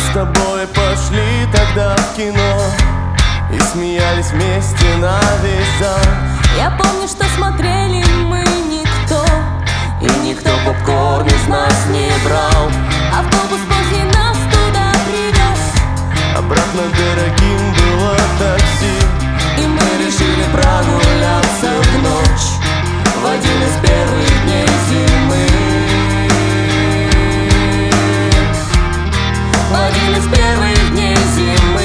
с тобой пошли тогда в кино и смеялись вместе на весь зал. Я помню, что смотрели мы никто, и никто попкорн из нас не брал. Автобус поздний нас туда привез, обратно дорогим было такси, и мы решили прогуляться в ночь в один из первых дней зимы. в один из первых дней зимы.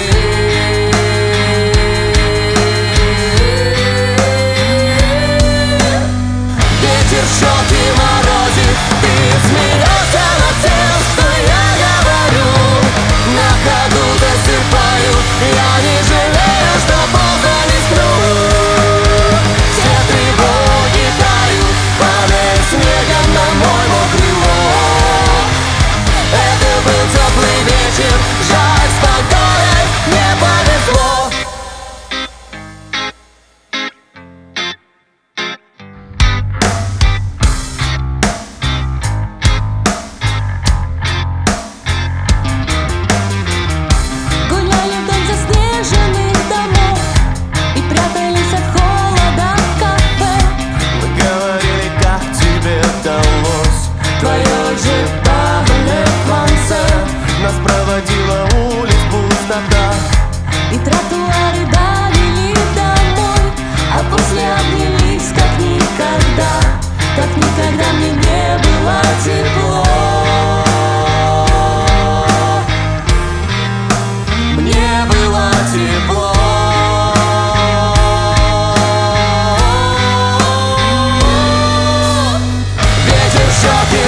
Ветер жжет и морозит, ты смеешься над тем, что я говорю. На ходу засыпаю, я не жалею, что поздно не сплю. Все тревоги тают, падает снегом на мой мокрый лоб. Это был теплый вечер, жаль, с погодой не повезло. Гуляли вдоль заснеженных домов и прятались от холода в кафе. Мы говорили, как тебе удалось твое же нас проводила улиц пустота, И тротуары довели домой, а после обнялись как никогда. Как никогда мне не было тепло. мне было тепло. Ветер жжет и